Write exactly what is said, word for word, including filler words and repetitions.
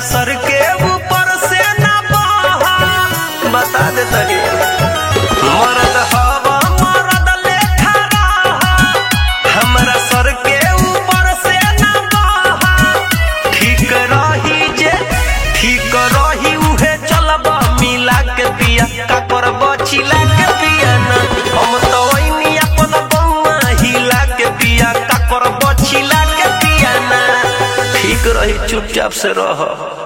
सर के ऊपर से ना बहा। बता दे तनी मरद हवा मरद लेखा रहा, हमरा सर के ऊपर से ना बहा। ठीक रही जे ठीक रही उहे चलबा मिला के पिया का करब चिला के पिया ना। हम तो ओइनी अपन बउआ हिला के पिया का करब चिला के पिया ना। ठीक रही चुपचाप से रह।